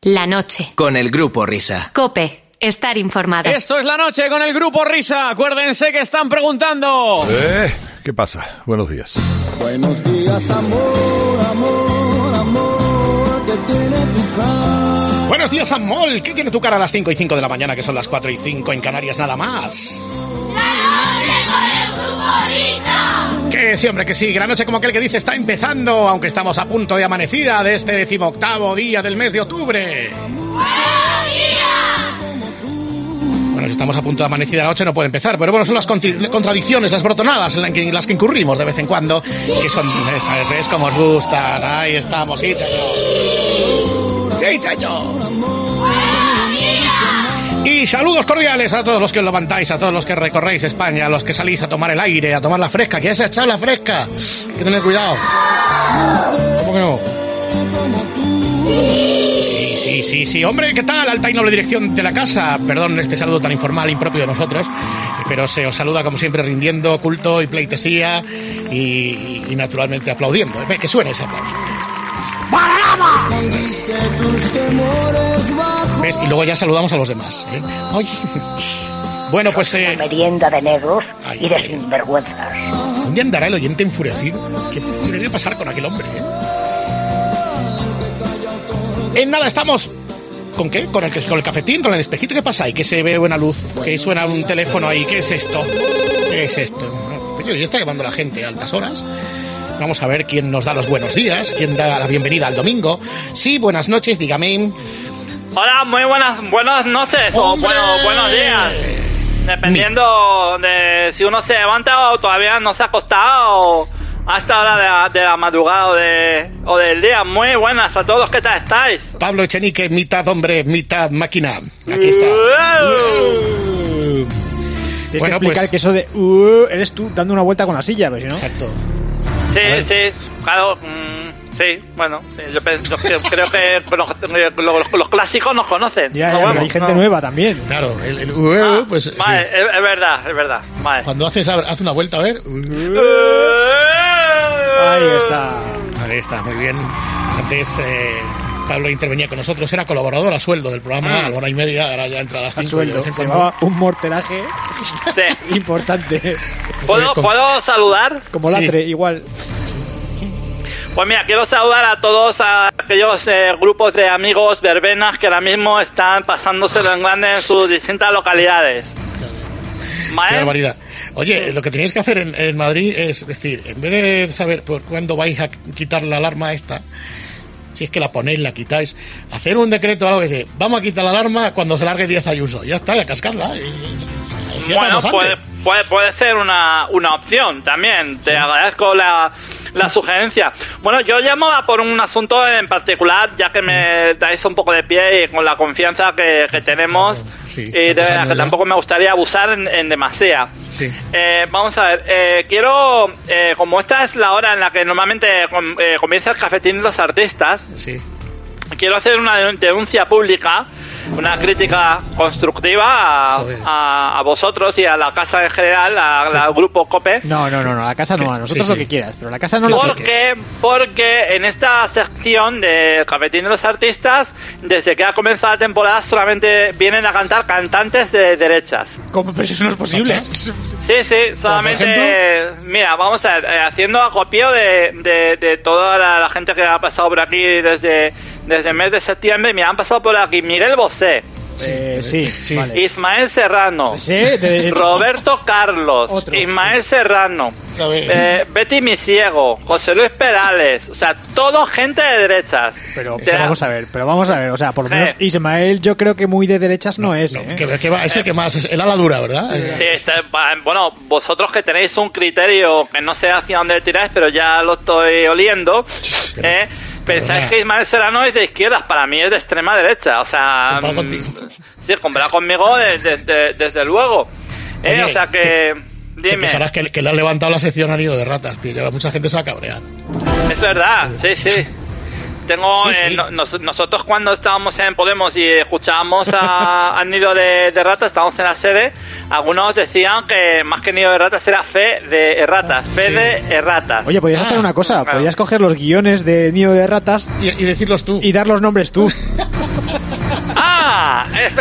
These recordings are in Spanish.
La noche. Con el Grupo Risa. COPE. Estar informado. Esto es La Noche con el Grupo Risa. Acuérdense que están preguntando. ¿Qué pasa? Buenos días. Buenos días, amor, amor, amor, ¿qué tiene tu cara? Buenos días, Amol. ¿Qué tiene tu cara a las 5:05 de la mañana, que son las 4:05 en Canarias nada más? ¡La noche con el Grupo Risa! Que sí, hombre, que sí. Que la noche, como aquel que dice, está empezando, aunque estamos a punto de amanecida de este 18º día del mes de octubre. Bueno, si estamos a punto de amanecida la noche no puede empezar, pero bueno, son las contradicciones, las brotonadas en las que incurrimos de vez en cuando, que son esas, ¿ves cómo os gustan? Ahí estamos, sí, chayo. Sí, chayo. Y saludos cordiales a todos los que os levantáis, a todos los que recorréis España, a los que salís a tomar el aire, a tomar la fresca, que ya se ha echado la fresca. Hay que tener cuidado. ¿Cómo que no? Sí, hombre, ¿qué tal? Alta y noble dirección de la casa. Perdón este saludo tan informal, impropio de nosotros, pero se os saluda como siempre rindiendo culto y pleitesía y naturalmente aplaudiendo. Que suene ese aplauso. ¿Ves? Y luego ya saludamos a los demás, ¿eh? Ay. Bueno, pues... merienda de negros y de sinvergüenzas. ¿Dónde andará el oyente enfurecido? ¿Qué debe pasar con aquel hombre, En nada, estamos... ¿Con qué? ¿Con el cafetín? ¿Con el espejito? ¿Qué pasa ahí? Que se ve buena luz, que suena un teléfono ahí. ¿Qué es esto? ¿Qué es esto? Pues yo está llamando a la gente a altas horas. Vamos a ver quién nos da los buenos días, quién da la bienvenida al domingo. Sí, buenas noches, dígame. Hola, muy buenas noches. ¡Hombre! O buenos días. Dependiendo de si uno se levanta o todavía no se ha acostado a esta hora de la madrugada o del día. Muy buenas a todos, ¿qué tal estáis? Pablo Echenique, mitad hombre, mitad máquina. Aquí está. Tienes que explicar que eso de eres tú dando una vuelta con la silla, pero si no... Exacto. Sí, claro. Sí, bueno, yo creo que los clásicos nos conocen. Ya, pero hay gente nueva también. Claro, pues vale, sí. es verdad. Vale. Cuando hace una vuelta, a ver. Ahí está, muy bien. Antes Pablo intervenía con nosotros, era colaborador a sueldo del programa, a la 1:30, ahora ya entra a las 5. Sueldo, se llamaba un morteraje importante. ¿Puedo saludar? Como Latre, igual. Pues mira, quiero saludar a todos aquellos grupos de amigos verbenas que ahora mismo están pasándoselo en grande en sus distintas localidades. ¿Vale? Qué barbaridad. Oye, lo que tenéis que hacer en Madrid es decir, en vez de saber por cuándo vais a quitar la alarma esta, si es que la ponéis, la quitáis, hacer un decreto o algo que dice, vamos a quitar la alarma cuando se largue Díaz Ayuso. Ya está, ya cascarla. Bueno, puede ser una opción también. Te agradezco la sugerencia. Bueno, yo llamo por un asunto en particular, ya que me dais un poco de pie y con la confianza que tenemos, y de verdad que tampoco me gustaría abusar en demasía. Sí. Vamos a ver, quiero, como esta es la hora en la que normalmente comienza el cafetín de los artistas, sí, quiero hacer una denuncia pública, una crítica constructiva a vosotros y a la casa en general, al grupo COPE. No, la casa no, a nosotros lo que quieras, pero la casa no la toques. Porque en esta sección del cafetín de los artistas, desde que ha comenzado la temporada, solamente vienen a cantar cantantes de derechas. ¿Cómo? Pero eso no es posible. Sí, solamente, mira, vamos a ver, haciendo acopio de toda la gente que ha pasado por aquí desde el mes de septiembre. Mira, han pasado por aquí Miguel Bosé, vale. Ismael Serrano, Roberto Carlos, Ismael Serrano, Betty Misiego, José Luis Perales, o sea, todo gente de derechas. Pero vamos a ver, o sea, por lo menos Ismael yo creo que muy de derechas no es. Es el que más, es el ala dura, ¿verdad? Sí, bueno, vosotros que tenéis un criterio que no sé hacia dónde tiráis, pero ya lo estoy oliendo, pensáis que Ismael Serrano es de izquierdas, para mí es de extrema derecha, o sea... Comparado contigo. Sí, comparado conmigo, desde luego. Oye, o sea que... Dime. Te quejarás que le han levantado la sección al nido de ratas, tío, que mucha gente se va a cabrear. Es verdad, sí. Nosotros cuando estábamos en Podemos y escuchábamos al nido de ratas, estábamos en la sede, algunos decían que más que nido de ratas era fe de erratas, de erratas. Oye, podías hacer una cosa, podías coger los guiones de nido de ratas y decirlos tú y dar los nombres tú. Espera.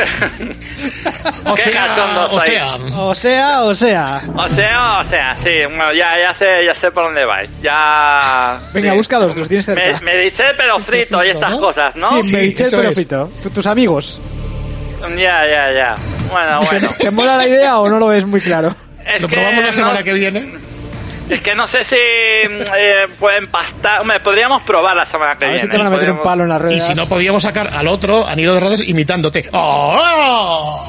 O sea, sí. Bueno, ya sé por dónde vais. Ya. Venga, sí. búscalos, que los tienes cerca. Medichel pero frito y estas cosas, ¿no? Sí, Medichel pero frito. Tus amigos. Ya. Bueno. ¿Te mola la idea o no lo ves muy claro? Lo probamos la semana que viene. Es que no sé si pueden pastar. Hombre, podríamos probar la semana que viene. A ver si te van a meter un palo en las ruedas. Y si no, podríamos sacar al otro a Nido de Rodas imitándote. ¡Oh!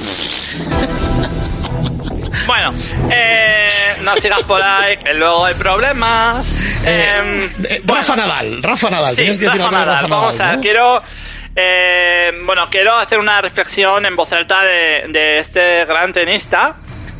Bueno, no sigas por ahí, que luego hay problemas. Rafa Nadal. Sí, Tienes que decir algo de Rafa Nadal. Vamos a ver, quiero hacer una reflexión en voz alta de este gran tenista.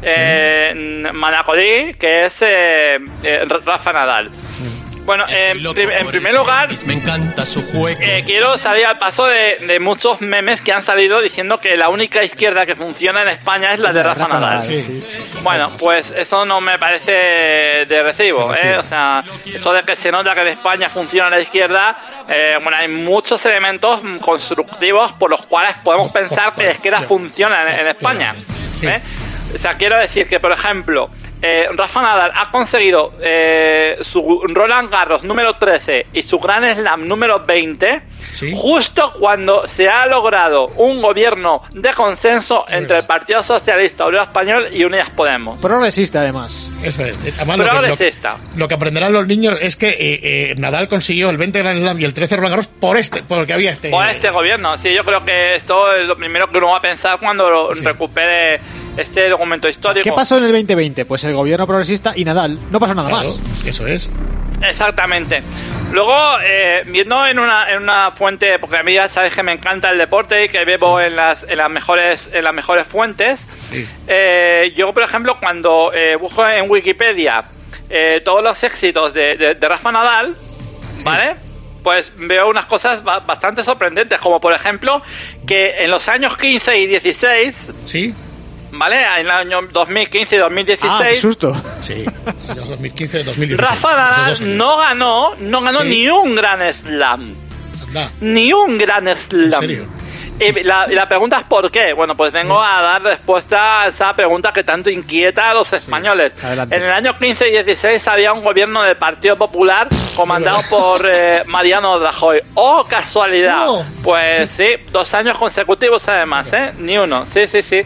Manacodí, que es Rafa Nadal. Bueno, en primer lugar, me encanta su juego. Quiero salir al paso de muchos memes que han salido diciendo que la única izquierda que funciona en España es la de Rafa Nadal. Sí. Bueno, pues eso no me parece de recibo, O sea, eso de que se nota que en España funciona la izquierda, hay muchos elementos constructivos por los cuales podemos pensar que la izquierda funciona en España. O sea, quiero decir que, por ejemplo, Rafa Nadal ha conseguido su Roland Garros número 13 y su Grand Slam número 20 justo cuando se ha logrado un gobierno de consenso entre el Partido Socialista Obrero Español y Unidas Podemos. Progresista, además. Eso es. Además, progresista. Lo que aprenderán los niños es que Nadal consiguió el 20 Grand Slam y el 13 Roland Garros por que había por este gobierno. Sí, yo creo que esto es lo primero que uno va a pensar cuando recupere este documento histórico. ¿Qué pasó en el 2020? Pues el gobierno progresista y Nadal. No pasó nada más. Eso es. Exactamente. Luego, viendo en una fuente, porque a mí ya sabes que me encanta el deporte y que bebo en las mejores fuentes. Sí. Yo, por ejemplo, cuando busco en Wikipedia todos los éxitos de Rafa Nadal, ¿vale? Pues veo unas cosas bastante sorprendentes, como por ejemplo que en los años 15 y 16, sí, ¿vale? En el año 2015 y 2016. ¡Ah, qué susto! Sí, en los 2015 y 2016. Rafa Nadal no ganó ni un Grand Slam. Anda. Ni un Grand Slam. ¿En serio? Y la pregunta es ¿por qué? Bueno, pues vengo a dar respuesta a esa pregunta que tanto inquieta a los españoles. Adelante. En el año 15 y 16 había un gobierno del Partido Popular comandado por Mariano Rajoy. ¡Oh, casualidad! Oh. Pues sí, 2 años consecutivos además, Ni uno. Sí.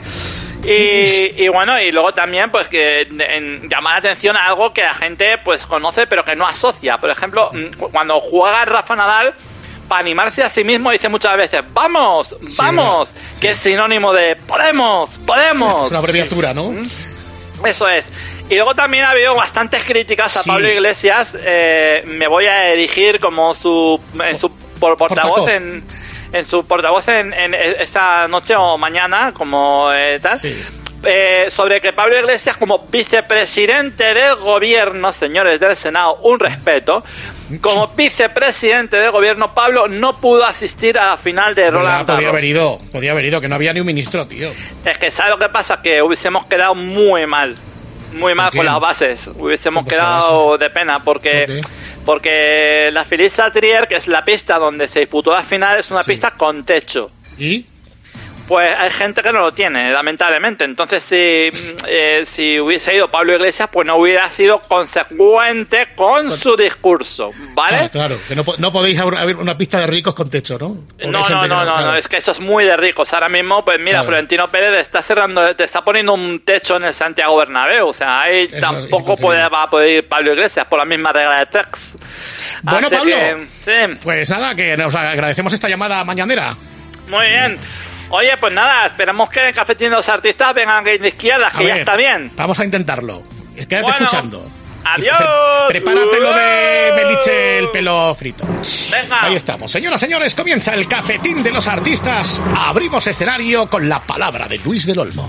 Y bueno, y luego también pues que llama la atención a algo que la gente pues conoce pero que no asocia. Por ejemplo, cuando juega Rafa Nadal, para animarse a sí mismo dice muchas veces ¡Vamos! Que es sinónimo de ¡Podemos! Es una abreviatura, ¿no? Eso es. Y luego también ha habido bastantes críticas a Pablo Iglesias. Me voy a erigir como su portavoz en su portavoz en esta noche o mañana, como tal, sobre que Pablo Iglesias, como vicepresidente del gobierno, señores del Senado, un respeto, como vicepresidente del gobierno, Pablo no pudo asistir a la final de Roland Garros. Podía haber ido, que no había ni un ministro, tío. Es que ¿sabes lo que pasa? Que hubiésemos quedado muy mal con las bases. Hubiésemos quedado de pena, porque la Feliz-Satrier, que es la pista donde se disputó la final, es una pista con techo. ¿Y? Pues hay gente que no lo tiene, lamentablemente. Entonces, si hubiese ido Pablo Iglesias, pues no hubiera sido consecuente con su discurso, ¿vale? Claro, que no podéis abrir una pista de ricos con techo, ¿no? No, es que eso es muy de ricos. Ahora mismo, pues mira, Florentino Pérez te está poniendo un techo en el Santiago Bernabéu. O sea, ahí tampoco va a poder ir Pablo Iglesias por la misma regla de Trex. Bueno, así Pablo, sí. Pues nada, que nos agradecemos esta llamada mañanera. Muy bien. Oye, pues nada, esperamos que el Cafetín de los Artistas vengan de izquierda, que ya está bien. Vamos a intentarlo. Quédate escuchando. Adiós. Prepárate lo de Meliche el pelo frito. Venga. Ahí estamos. Señoras, señores, comienza el Cafetín de los Artistas. Abrimos escenario con la palabra de Luis del Olmo.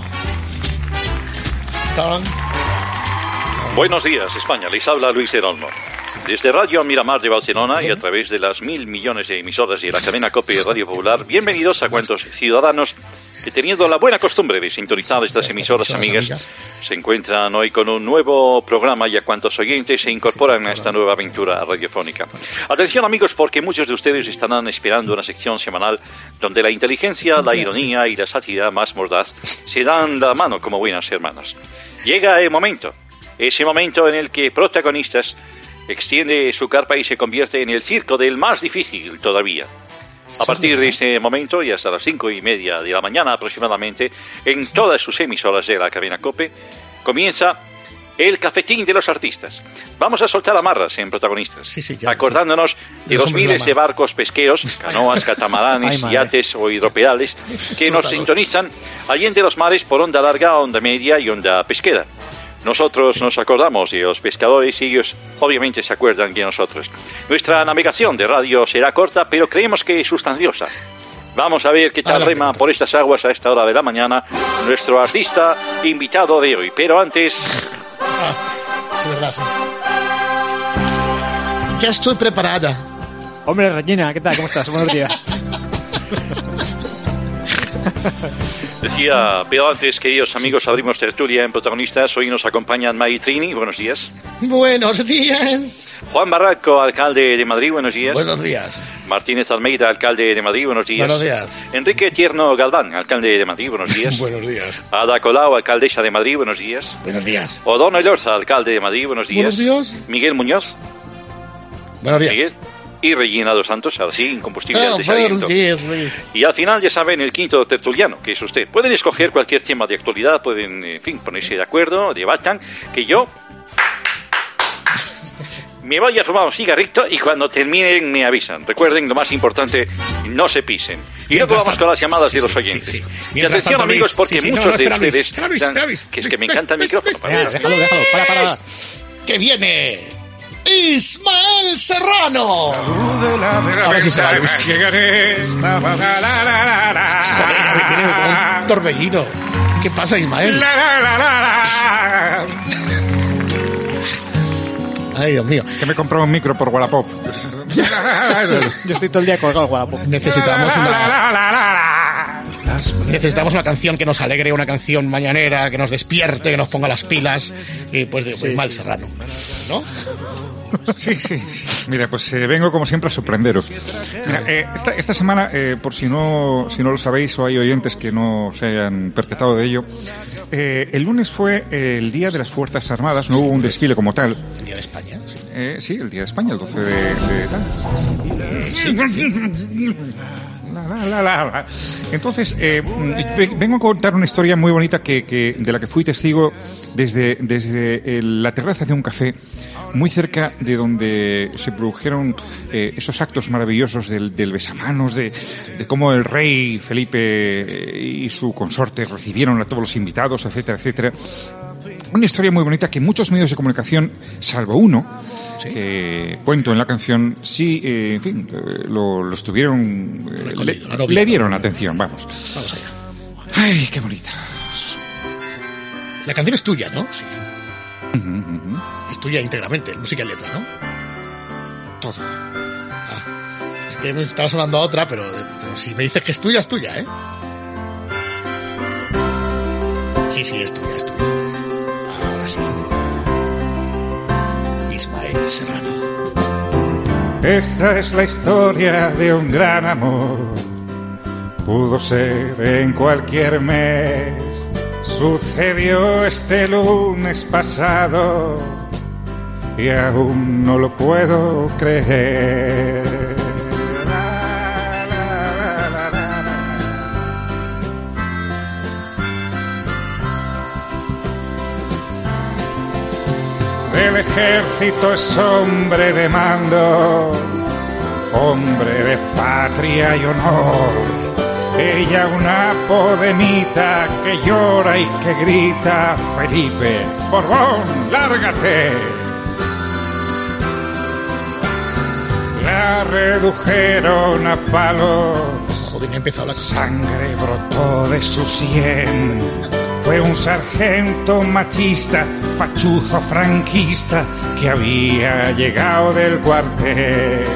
Buenos días, España. Les habla Luis del Olmo. Desde Radio Miramar de Barcelona y a través de las 1000 millones de emisoras y la cadena COPE Radio Popular, bienvenidos a cuantos ciudadanos que teniendo la buena costumbre de sintonizar estas emisoras amigas, se encuentran hoy con un nuevo programa y a cuantos oyentes se incorporan a esta nueva aventura radiofónica. Atención amigos, porque muchos de ustedes estarán esperando una sección semanal donde la inteligencia, la ironía y la sátira más mordaz se dan la mano como buenas hermanas. Llega el momento, ese momento en el que protagonistas extiende su carpa y se convierte en el circo del más difícil todavía. A partir de este momento y hasta las 5:30 de la mañana aproximadamente, en todas sus emisoras de la cadena COPE, comienza el cafetín de los artistas. Vamos a soltar amarras en protagonistas, acordándonos de los miles de barcos pesqueros, canoas, catamaranes, yates o hidropedales que nos sintonizan allende los mares por onda larga, onda media y onda pesquera. Nosotros nos acordamos de los pescadores y ellos obviamente se acuerdan de nosotros. Nuestra navegación de radio será corta, pero creemos que sustanciosa. Vamos a ver qué tal rema por estas aguas a esta hora de la mañana nuestro artista invitado de hoy. Pero antes... es verdad, sí. Ya estoy preparada. Hombre, Regina, ¿qué tal? ¿Cómo estás? Buenos días. Decía, pero antes, queridos amigos, abrimos tertulia en protagonistas. Hoy nos acompañan Maritrini, buenos días. Buenos días. Juan Barranco, alcalde de Madrid, buenos días. Buenos días. Martínez Almeida, alcalde de Madrid, buenos días. Buenos días. Enrique Tierno Galván, alcalde de Madrid, buenos días. Buenos días. Ada Colau, alcaldesa de Madrid, buenos días. Buenos días. O'Donnell Lorza, alcalde de Madrid, buenos días. Buenos días. Miguel Muñoz. Buenos días. Miguel. Y Regina dos Santos, ahora sí, incombustible al buenos días, Luis. Y al final, ya saben, el quinto tertuliano, que es usted. Pueden escoger cualquier tema de actualidad, pueden, en fin, ponerse de acuerdo, debatan, que yo me voy a fumar un cigarrito y cuando terminen me avisan. Recuerden, lo más importante, no se pisen. Y luego vamos con las llamadas de los oyentes. Sí. Y atención, tanto, amigos, porque muchos de ustedes... Que es que me encanta el micrófono. Déjalo, para. ¡Que viene! Ismael Serrano. Ahora sí se va, Luis. Joder, viene como un torbellino. ¿Qué pasa, Ismael? Ay, Dios mío. Es que me compré un micro por Wallapop. Yo estoy todo el día colgado en Wallapop. Necesitamos una canción que nos alegre, una canción mañanera, que nos despierte, que nos ponga las pilas. Y pues de Ismael Serrano, ¿no? Sí. Mira, pues vengo como siempre a sorprenderos. Mira, esta semana, por si no lo sabéis o hay oyentes que no se hayan percatado de ello, el lunes fue el Día de las Fuerzas Armadas, no hubo un desfile como tal. ¿El Día de España? Sí, el Día de España, el 12 de tal. Sí. Entonces, vengo a contar una historia muy bonita de la que fui testigo desde la terraza de un café muy cerca de donde se produjeron esos actos maravillosos del besamanos, de cómo el rey Felipe y su consorte recibieron a todos los invitados, etcétera, etcétera. Una historia muy bonita que muchos medios de comunicación, salvo uno, que cuento en la canción, sí, en fin, lo estuvieron... le dieron atención, vamos. Vamos allá. Ay, qué bonita. La canción es tuya, ¿no? Sí. Es tuya íntegramente, música y letra, ¿no? Todo. Es que me estaba sonando a otra, pero si me dices que es tuya, ¿eh? Sí, es tuya. Ahora sí. Ismael Serrano. Esta es la historia de un gran amor. Pudo ser en cualquier mes. Sucedió este lunes pasado y aún no lo puedo creer. Del ejército es hombre de mando, hombre de patria y honor. Ella una podemita que llora y que grita: Felipe, Borbón, lárgate. La redujeron a palos. Joder, me ha empezado la sangre brotó de su sien. Fue un sargento machista, fachuzo franquista, que había llegado del cuartel.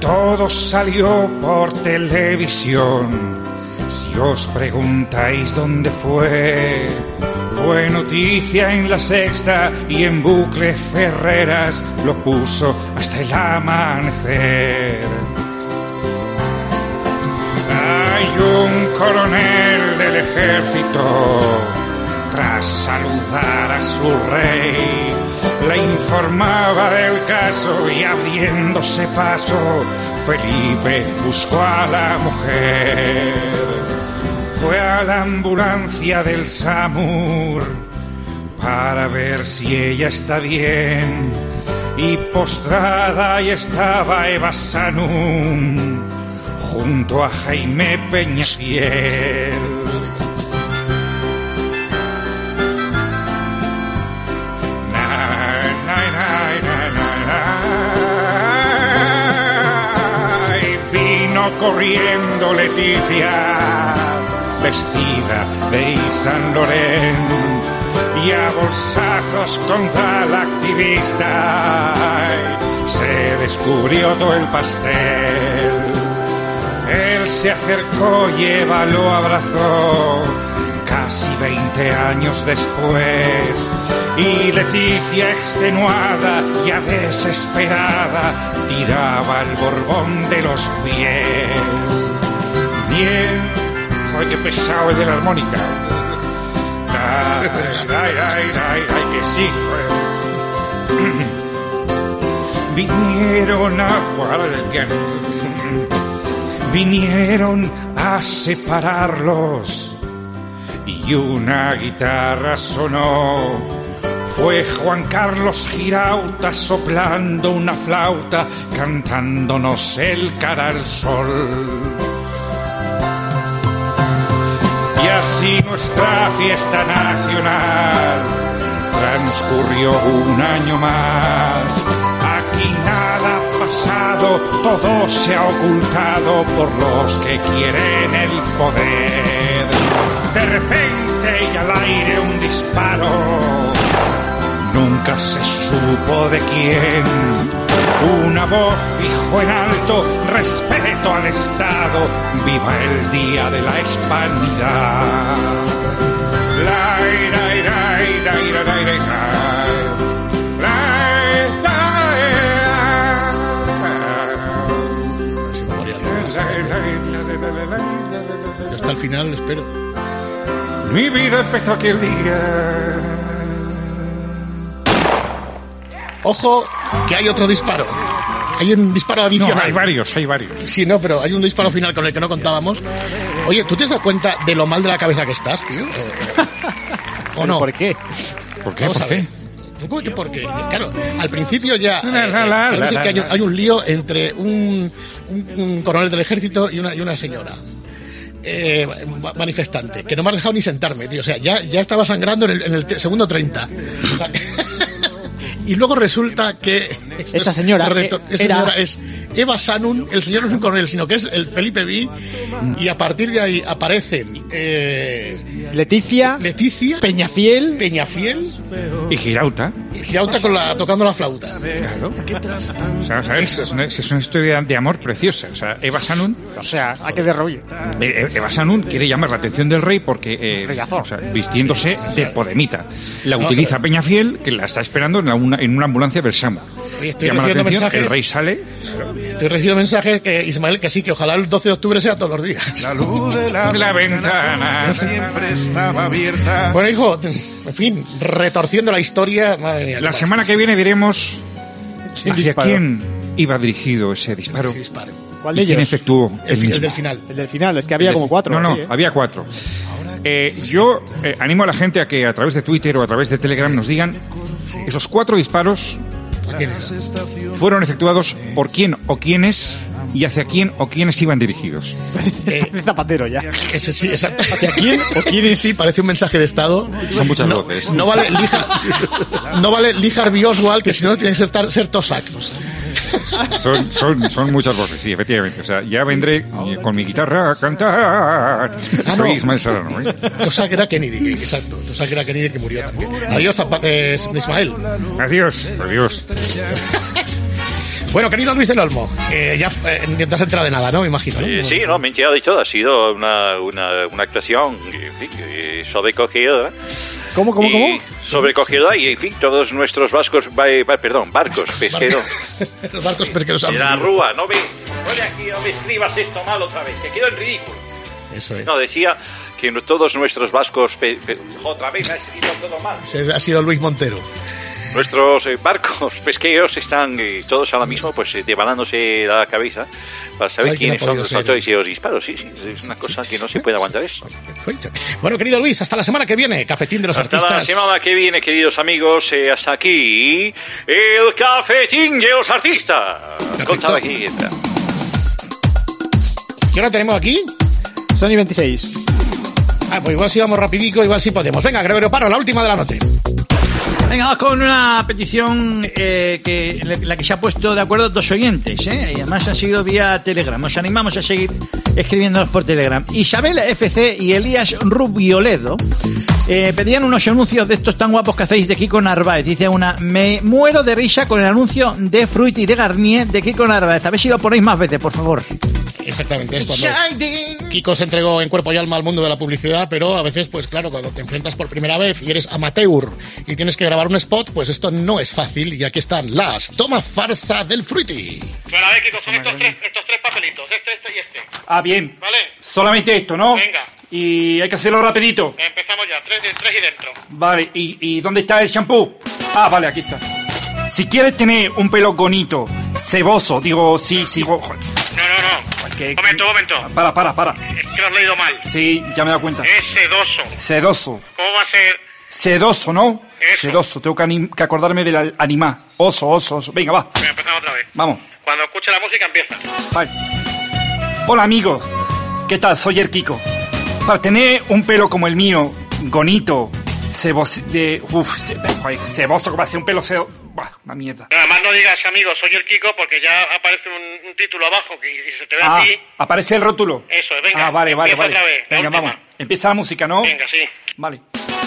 todo salió por televisión. Si os preguntáis dónde fue noticia en La Sexta y en Bucle Ferreras lo puso hasta el amanecer. Hay un coronel del ejército, tras saludar a su rey, le informaba del caso y abriéndose paso, Felipe buscó a la mujer. Fue a la ambulancia del SAMUR para ver si ella está bien, y postrada ahí estaba Eva Sanum junto a Jaime Peñafiel. Vino corriendo Leticia, vestida de Yves Saint Laurent, y a bolsazos contra la activista se descubrió todo el pastel. Él se acercó y Eva lo abrazó casi 20 años después, y Leticia, extenuada, ya desesperada, tiraba el Borbón de los pies. Bien, ¡ay, qué pesado es de la armónica! ¡Ay, que sí! Vinieron a separarlos y una guitarra sonó. Fue Juan Carlos Girauta soplando una flauta, cantándonos el cara al sol. Y así nuestra fiesta nacional transcurrió un año más. Aquí nada ha pasado, todo se ha ocultado por los que quieren el poder. De repente y al aire un disparo, nunca se supo de quién. Una voz dijo en alto: respeto al Estado, viva el día de la hispanidad. Hasta el final, espero. Mi vida empezó aquel día. Ojo, que hay otro disparo. Hay un disparo adicional. No, hay varios. Sí, no, pero hay un disparo final con el que no contábamos. Oye, ¿tú te has dado cuenta de lo mal de la cabeza que estás, tío? ¿O no? ¿Por qué? ¿Por qué? ¿Por qué? ¿Cómo que por qué? Claro, al principio ya hay un lío entre un coronel del ejército y una señora manifestante, que no me ha dejado ni sentarme, tío. O sea, ya estaba sangrando en el segundo 30. O sea, y luego resulta que esa señora es Eva Sanum. El señor no es un coronel, sino que es el Felipe V. Y a partir de ahí aparecen Leticia, Peñafiel y Girauta tocando la flauta. Claro. O sea, ¿sabes? Es una historia de amor preciosa. O sea, Eva Sanum, hay que derroir. Eva Sanum quiere llamar la atención del rey porque vistiéndose de podemita. La utiliza Peñafiel, que la está esperando en una ambulancia del SAMUR. Llama la atención, el rey sale. Estoy recibiendo mensajes que Ismael, que sí, que ojalá el 12 de octubre sea todos los días. La luz de la ventana siempre estaba abierta. Bueno, hijo, en fin, retorciendo la historia. Madre mía, la semana que viene veremos hacia quién iba dirigido ese disparo. ¿Cuál de ellos? ¿Quién efectuó el del final? El del final, es que había como 4. No, había 4. Yo animo a la gente a que a través de Twitter o a través de Telegram nos digan esos 4 disparos fueron efectuados por quién o quiénes y hacia quién o quiénes iban dirigidos. Zapatero ya. Ese sí, exacto. ¿Hacia quién o quiénes? Sí, parece un mensaje de Estado. Son muchas voces. No vale Lee Harvey Oswald, que si no tiene que ser Tosak. Son muchas voces, sí, efectivamente. O sea, ya vendré con mi guitarra a cantar. Soy Ismael Serrano, ¿eh? Tosak era Kennedy, exacto. Tosak era Kennedy, que murió también. Adiós, Ismael. Adiós. Bueno, querido Luis del Olmo, ya no te has enterado de nada, ¿no? Me imagino, ¿no? Sí, no, me he enterado de todo. Ha sido una actuación sobrecogedora. ¿Cómo? Sobrecogedora y, en fin, todos nuestros barcos pesqueros. Los barcos pesqueros. De la Rúa, no me escribas esto mal otra vez, te quedo en ridículo. Eso es. No, decía que todos nuestros vascos... otra vez ha escrito todo mal. Ha sido Luis Montero. Nuestros barcos pesqueros están todos ahora mismo pues devanándose la cabeza para saber quiénes son los autores y los disparos. Sí, es una cosa que no se puede aguantar eso. Bueno, querido Luis, hasta la semana que viene, Cafetín de los Artistas. Hasta la semana que viene, queridos amigos, hasta aquí el Cafetín de los Artistas. Contad aquí. ¿Qué hora tenemos aquí? Son y 26. Pues igual si vamos rapidico, igual sí podemos. Venga, Gregorio Parra, la última de la noche. Venga, vamos con una petición la que se ha puesto de acuerdo dos oyentes, y además ha sido vía Telegram. Os animamos a seguir escribiéndonos por Telegram. Isabel FC y Elías Rubioledo pedían unos anuncios de estos tan guapos que hacéis de Kiko Narváez. Dice una: me muero de risa con el anuncio de Fruity de Garnier de Kiko Narváez. A ver si lo ponéis más veces, por favor. Exactamente, es cuando Kiko se entregó en cuerpo y alma al mundo de la publicidad, pero a veces, pues claro, cuando te enfrentas por primera vez y eres amateur y tienes que grabar un spot, pues esto no es fácil, y aquí están las tomas farsa del Fruity. Bueno, a ver, Kiko, son estos tres papelitos, este y este. Ah, bien. ¿Vale? Solamente esto, ¿no? Venga. Y hay que hacerlo rapidito. Empezamos ya, tres y dentro. Vale, ¿y dónde está el champú? Ah, vale, aquí está. Si quieres tener un pelo bonito, ceboso, digo, sí. No. Momento. Para. Es que lo has leído mal. Sí, ya me he dado cuenta. Es sedoso. Sedoso. ¿Cómo va a ser? Sedoso, ¿no? Eso. Sedoso, tengo que acordarme del animal. Oso. Venga, va. Venga, empezamos otra vez. Vamos. Cuando escuche la música empieza. Vale. Hola, amigos. ¿Qué tal? Soy el Kiko. Para tener un pelo como el mío, bonito, ceboso, ceboso, como hace un pelo sedoso. Una mierda. Además no digas, amigo, soy el Kiko, porque ya aparece un título abajo y se te ve a ti. ¿Aparece el rótulo? Eso, venga. Vale. Otra vez, venga, vamos. Empieza la música, ¿no? Venga, sí. Vale.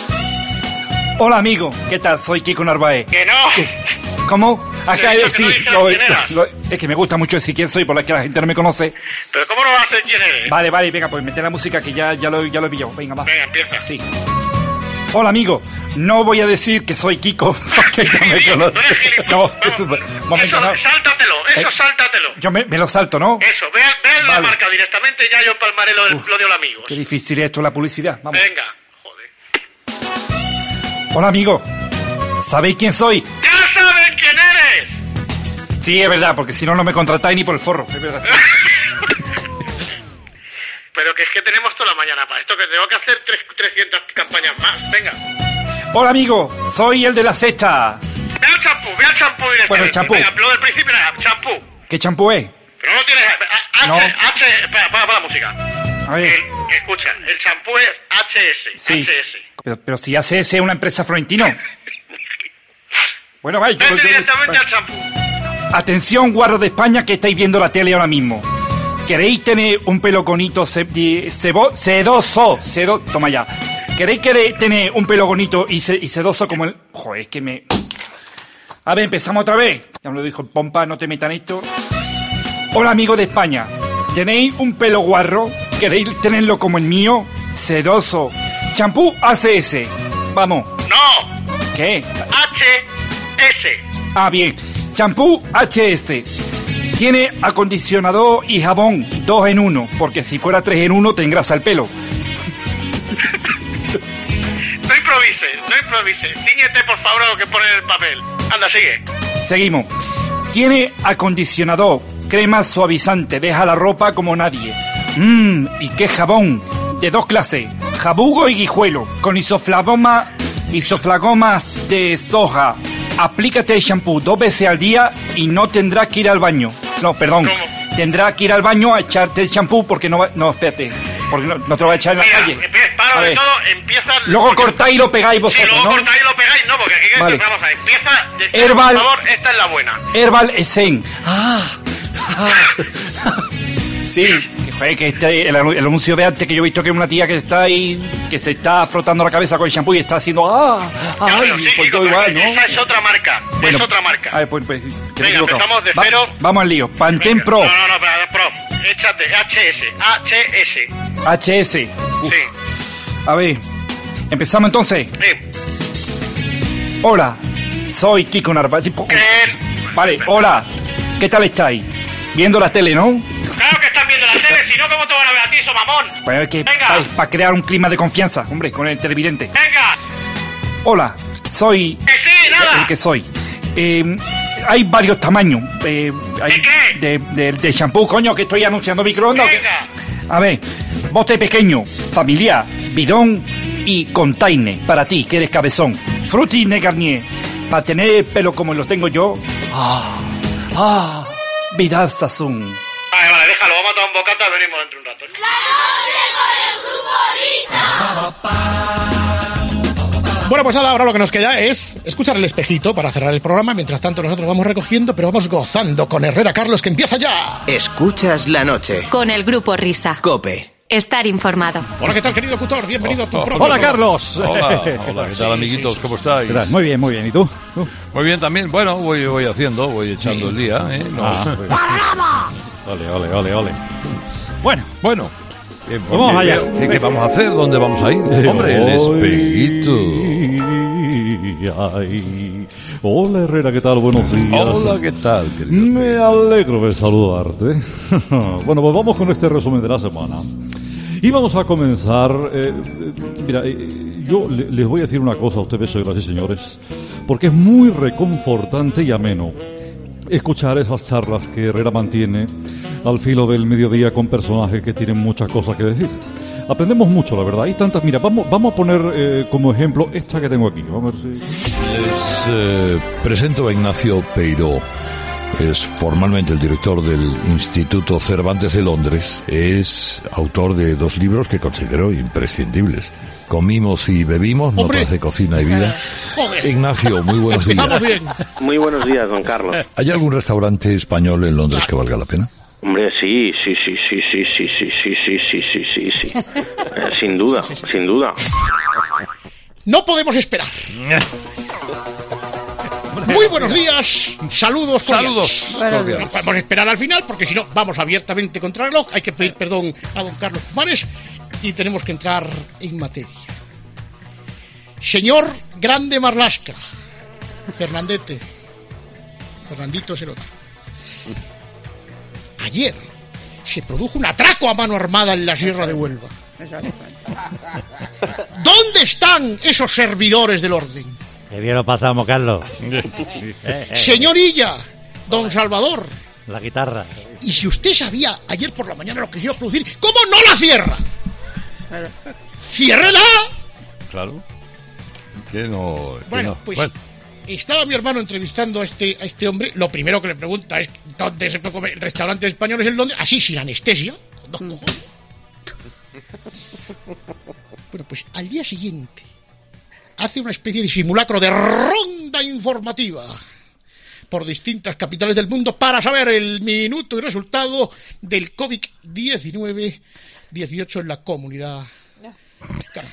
Hola, amigo. ¿Qué tal? Soy Kiko Narváez. ¡Que no! ¿Cómo? Acá sí. Es que me gusta mucho decir quién soy, por la que la gente no me conoce. ¿Pero cómo no vas a ser quién eres? Vale, venga, pues mete la música que ya lo he pillado. Venga, va. Venga, empieza. Sí. Hola, amigo. No voy a decir que soy Kiko, porque ya me conoce. No, momento, no. Sáltatelo. Yo me lo salto, ¿no? Eso, vean la marca directamente, ya yo empalmaré lo de hola, amigos. Qué difícil es esto, la publicidad. Vamos. Venga, joder. Hola, amigo. ¿Sabéis quién soy? ¡Ya saben quién eres! Sí, es verdad, porque si no, no me contratáis ni por el forro. Es verdad. Pero que es que tenemos toda la mañana para esto, que tengo que hacer 300 campañas más. Venga. Hola, amigo. Soy el de la cesta. Ve al champú directamente. Bueno, el champú. Venga, lo del principio era champú. ¿Qué champú es? Pero no tienes... No. Espera, para la música. A ver. Escucha, el champú es HS. Sí. HS. Pero si HS es una empresa florentino. Bueno, vaya. Vete directamente al champú. Atención, guarros de España que estáis viendo la tele ahora mismo. ¿Queréis tener un pelo bonito sedoso? Toma ya. ¿Queréis tener un pelo bonito y sedoso como el... Joder, es que me... A ver, empezamos otra vez. Ya me lo dijo el Pompa, no te metan esto. Hola, amigos de España. ¿Tenéis un pelo guarro? ¿Queréis tenerlo como el mío? Sedoso. Champú ACS. Vamos. ¡No! ¿Qué? HS. Ah, bien. Champú HS. Tiene acondicionador y jabón 2 en 1, porque si fuera 3 en 1 te engrasa el pelo. No improvises. Cíñete, por favor, a lo que pone en el papel. Anda, sigue. Seguimos. Tiene acondicionador, crema suavizante, deja la ropa como nadie. ¿Y qué jabón? De 2 clases, jabugo y guijuelo, con isoflagomas de soja. Aplícate el shampoo 2 veces al día y no tendrás que ir al baño. No, perdón. ¿Cómo? Tendrás que ir al baño a echarte el shampoo porque no, espérate. Porque no te lo vas a echar en la calle. Para de todo, empieza... Luego cortáis y lo pegáis vosotros, ¿no? Sí, luego cortáis y lo pegáis, no, porque aquí empezamos a... Empieza... Herbal... Por favor, esta es la buena. Herbal Essen. Sí, que el anuncio de antes que yo he visto que es una tía que está ahí, que se está frotando la cabeza con el shampoo y está haciendo pues yo igual, ¿no? Esa es otra marca. Bueno, es otra marca. A ver, pues venga, empezamos de cero. Vamos al lío. Pantene Pro. No, Pro. Échate, HS. Sí. A ver, empezamos entonces. Sí. Hola, soy Kiko Narváez. Vale, hola. ¿Qué tal estáis? ¿Viendo la tele, no? Claro que están viendo la tele, si no, ¿cómo te van a ver a ti, so mamón? Pues es que para crear un clima de confianza, hombre, con el televidente. ¡Venga! Hola, soy... ¡Que sí, nada! El que soy. Hay varios tamaños. ¿De qué? De shampoo, coño, que estoy anunciando microondas. Venga. A ver, bote pequeño, familiar, bidón y container para ti, que eres cabezón. Frutti de Garnier, para tener el pelo como lo tengo yo. Vidal Sassoon. Vale, déjalo, vamos a tomar un bocata, venimos dentro de un rato. La noche con el Grupo Risa. Bueno, pues nada, ahora lo que nos queda es escuchar el espejito para cerrar el programa. Mientras tanto nosotros vamos recogiendo, pero vamos gozando con Herrera Carlos, que empieza ya. Escuchas la noche. Con el Grupo Risa. COPE. Estar informado. Hola, ¿qué tal, querido locutor? Bienvenido a tu programa. Hola, Carlos. Hola, ¿qué tal, amiguitos? ¿Cómo estáis? Muy bien, ¿y tú? Muy bien también. Bueno, voy echando el día, ¿eh? Ole. Bueno. Vamos allá. ¿Qué vamos a hacer? ¿Dónde vamos a ir? Hombre, el espejito. Hola, Herrera, ¿qué tal? Buenos días. Hola, ¿qué tal, querido? Me alegro de saludarte. Bueno, pues vamos con este resumen de la semana. Y vamos a comenzar. Yo les voy a decir una cosa a ustedes, señoras y señores, porque es muy reconfortante y ameno escuchar esas charlas que Herrera mantiene al filo del mediodía con personajes que tienen muchas cosas que decir. Aprendemos mucho, la verdad. Hay tantas. Mira, vamos a poner como ejemplo esta que tengo aquí. Vamos a ver si... Les presento a Ignacio Peiró. Es formalmente el director del Instituto Cervantes de Londres. Es autor de 2 libros que considero imprescindibles. Comimos y bebimos, notas de cocina y vida. Joder. Ignacio, muy buenos días. Bien. Muy buenos días, don Carlos. ¿Hay algún restaurante español en Londres que valga la pena? Hombre, sí. Sin duda. No podemos esperar. Muy buenos días, saludos cordiales. No podemos esperar al final porque si no vamos abiertamente contra el reloj. Hay que pedir perdón a don Carlos Pumares y tenemos que entrar en materia. Señor Grande Marlaska, Fernandito es el otro. Ayer se produjo un atraco a mano armada en la Sierra de Huelva. ¿Dónde están esos servidores del orden? Qué bien lo pasamos, Carlos. Señorilla, don Salvador. La guitarra. Y si usted sabía ayer por la mañana lo que se iba a producir, ¿cómo no la cierra? ¡Ciérrela! Claro. Que no. Bueno. Estaba mi hermano entrevistando a este hombre. Lo primero que le pregunta es ¿dónde se puede comer restaurantes españoles en Londres? Así, sin anestesia. Con 2 cojones. Bueno, pues al día siguiente hace una especie de simulacro de ronda informativa por distintas capitales del mundo para saber el minuto y resultado del COVID-19 18 en la comunidad. Caray.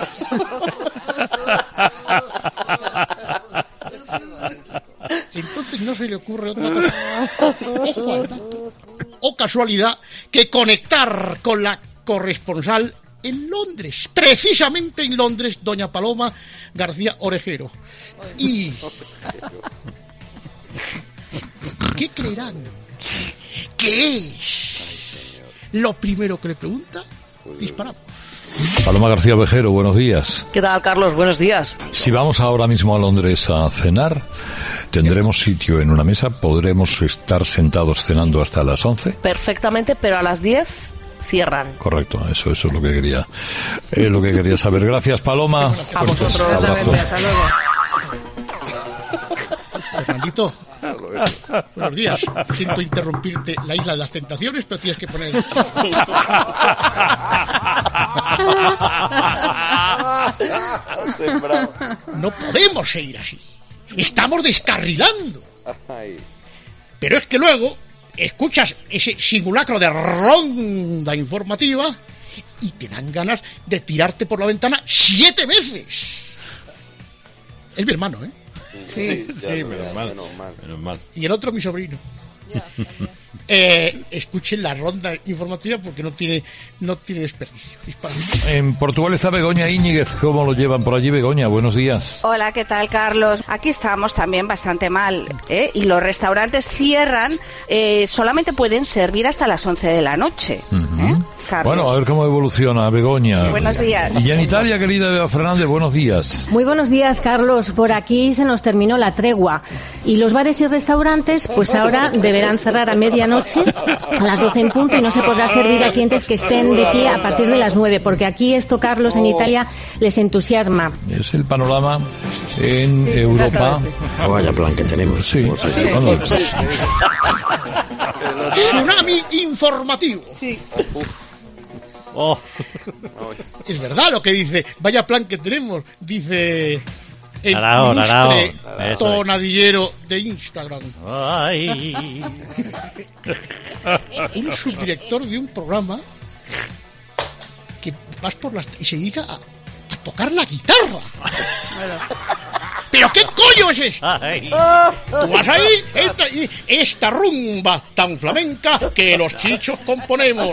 Entonces no se le ocurre otra cosa. Ojo al dato. O casualidad que conectar con la corresponsal en Londres, precisamente en Londres, doña Paloma García Orejero. Y ¿qué creerán? ¿Qué es lo primero que le pregunta? Disparamos. Paloma García Orejero, buenos días. ¿Qué tal, Carlos? Buenos días. Si vamos ahora mismo a Londres a cenar, ¿tendremos sitio en una mesa? ¿Podremos estar sentados cenando hasta las 11? Perfectamente, pero a las 10 cierran. Correcto, eso es lo que quería saber. Gracias, Paloma. A vosotros. Abrazo. Hasta luego. Fernandito, buenos días. Siento interrumpirte la isla de las tentaciones, pero tienes que poner... No podemos seguir así. Estamos descarrilando. Pero es que luego escuchas ese simulacro de ronda informativa y te dan ganas de tirarte por la ventana 7 veces. Es mi hermano, ¿eh? Sí, menos mal. Y el otro mi sobrino. Escuchen la ronda informativa porque no tiene desperdicio. En Portugal está Begoña Íñiguez. ¿Cómo lo llevan por allí, Begoña? Buenos días. Hola, ¿qué tal, Carlos? Aquí estamos también bastante mal, ¿eh? Y los restaurantes cierran, solamente pueden servir hasta las 11 de la noche. Carlos. Bueno, a ver cómo evoluciona, Begoña. Buenos días. Y en Italia, querida Eva Fernández, buenos días. Muy buenos días, Carlos. Por aquí se nos terminó la tregua. Y los bares y restaurantes, pues ahora deberán cerrar a medianoche, a las 12 en punto, y no se podrá servir a clientes que estén de pie a partir de las 9, porque aquí esto, Carlos, en Italia les entusiasma. Es el panorama en Europa. Vaya plan que tenemos. Sí. Tsunami informativo. Sí. Es verdad lo que dice. Vaya plan que tenemos, dice el ilustre tonadillero de Instagram. Ay. Un subdirector de un programa que vas por las y se dedica a tocar la guitarra. ¿Pero qué coño es esto? Tú vas ahí, entra y esta rumba tan flamenca que los chichos componemos.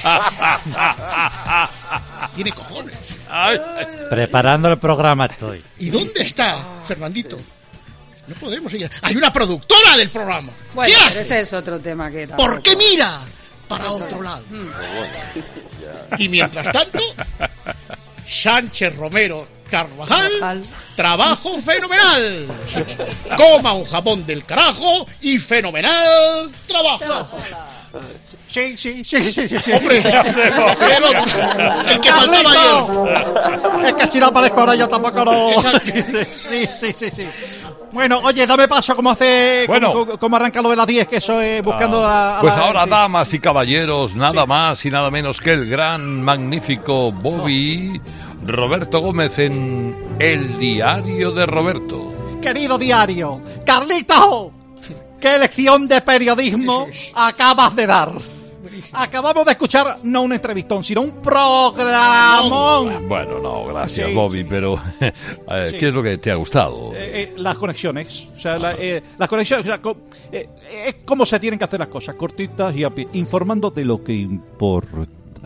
Tiene cojones. Preparando el programa estoy. ¿Y dónde está Fernandito? No podemos ir. Hay una productora del programa. Bueno, ¿Qué hace? ese es otro tema que era. ¿Por qué mira para otro lado? Y mientras tanto, Sánchez Romero Carvajal, trabajo fenomenal. Coma un jamón del carajo y fenomenal trabajo. Sí. Hombre, el que faltaba ayer. Es que si no aparezco ahora yo tampoco no. Sí. Bueno, oye, dame paso como hace. Bueno. Como arranca lo de las 10, que eso es buscando Pues ahora, damas y caballeros, nada más y nada menos que el gran, magnífico Bobby Roberto Gómez en El Diario de Roberto. Querido diario, Carlito, ¿qué lección de periodismo acabas de dar? Acabamos de escuchar no un entrevistón, sino un programón. Bueno, no, gracias, Bobby, pero ¿qué es lo que te ha gustado? Las conexiones, o sea, las conexiones, o sea, es cómo se tienen que hacer las cosas, cortitas y a pie, informando de lo que importa.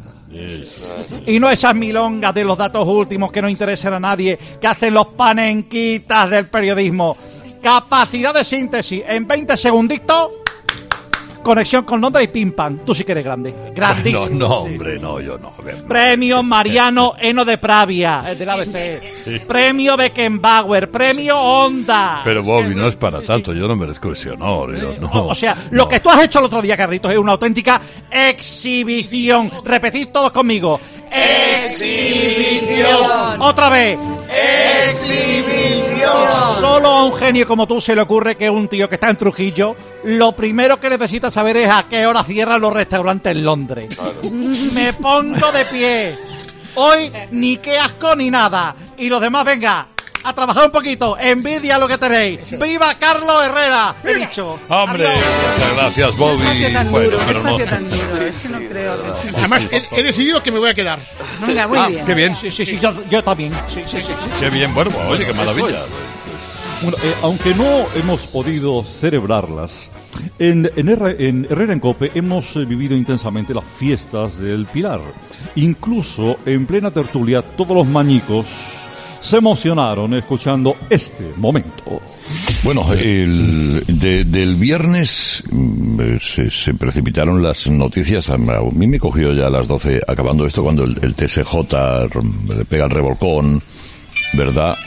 Y no esas milongas de los datos últimos que no interesan a nadie, que hacen los panenquitas del periodismo. Capacidad de síntesis en 20 segunditos. Conexión con Londres y pim pam. Tú sí que eres grande. Grandísimo. No, hombre, no, yo no. Premio Mariano Eno de Pravia, el del ABC. Sí. Premio Beckenbauer. Premio Honda. Pero Bobby, no es para tanto. Yo no merezco ese honor. Yo no. O sea, lo que tú has hecho el otro día, Carlitos, es una auténtica exhibición. Repetid todos conmigo. Exhibición. Otra vez. Exhibición. Solo a un genio como tú se le ocurre que un tío que está en Trujillo, lo primero que necesita saber es a qué hora cierran los restaurantes en Londres. Claro. Me pongo de pie. Hoy ni qué asco ni nada. Y los demás, venga, a trabajar un poquito. Envidia lo que tenéis. ¡Viva Carlos Herrera! He dicho. Hombre, muchas gracias, Bobby. Tan duro, tan duro. Es que no creo que... Además, he decidido que me voy a quedar. Venga, muy bien. Qué bien. Sí, yo también. Sí. Qué bien, bueno, pues, oye, qué maravilla. Bueno, aunque no hemos podido celebrarlas, en Herrera en Cope hemos vivido intensamente las fiestas del Pilar. Incluso en plena tertulia todos los mañicos se emocionaron escuchando este momento. Bueno, del viernes se precipitaron las noticias. A mí me cogió ya a las 12 acabando esto cuando el TSJ le pega el revolcón, ¿verdad?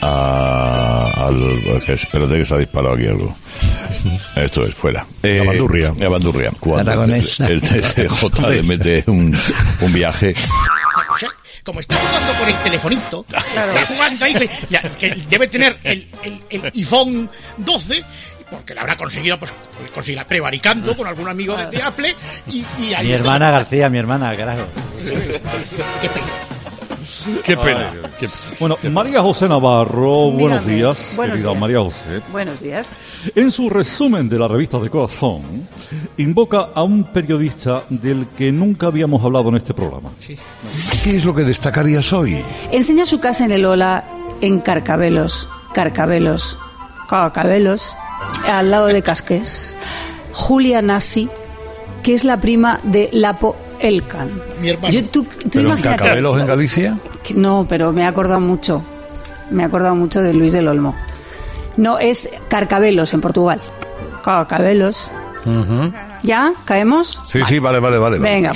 Espérate que se ha disparado aquí algo. Esto es, fuera. Bandurria. Cuando el TSJ le mete un viaje. O sea, como está jugando con el telefonito, está jugando ahí, que debe tener el iPhone 12, porque la habrá conseguido, pues conseguirla prevaricando con algún amigo de Apple. Y ahí mi hermana García, mi hermana, carajo. Qué pena. Qué pena. Bueno, María José Navarro, buenos Dígame. días, Buenos querida días. María José. Buenos días. En su resumen de la revista de Corazón, invoca a un periodista del que nunca habíamos hablado en este programa. ¿Qué es lo que destacarías hoy? Enseña su casa en el Ola en Carcabelos, al lado de Casqués. Julia Nasi, que es la prima de Lapo Elkan. Mi hermano. Tú ¿Pero en imagínate. Carcabelos, en Galicia? No, pero me he acordado mucho. Me he acordado mucho de Luis del Olmo. No, es Carcabelos en Portugal. Carcabelos. ¿Ya? ¿Caemos? Sí, vale. Venga.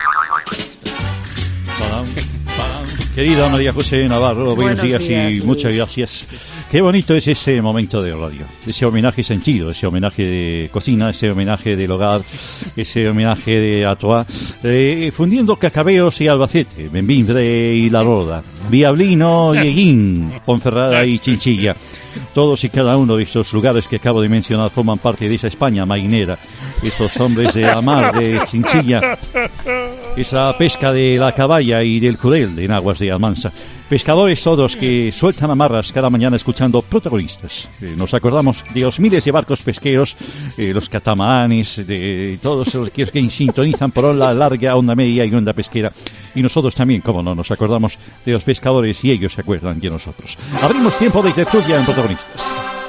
Querida María José Navarro, buenos días y días, muchas Luis. gracias. Qué bonito es ese momento de radio, ese homenaje sentido, ese homenaje de cocina, ese homenaje del hogar, ese homenaje de Atoa, fundiendo Cacabeos y Albacete, Benvimbre y La Roda, Viablino y Eguín, Ponferrada y Chinchilla. Todos y cada uno de estos lugares que acabo de mencionar forman parte de esa España marinera, esos hombres de la mar de Chinchilla, esa pesca de la caballa y del curel en aguas de Almansa. Pescadores todos que sueltan amarras cada mañana escuchando protagonistas. Nos acordamos de los miles de barcos pesqueros, los catamaranes, de todos los que sintonizan por onda larga, onda media y onda pesquera. Y nosotros también, como no, nos acordamos de los pescadores y ellos se acuerdan de nosotros. Abrimos tiempo de tertulia en protagonistas.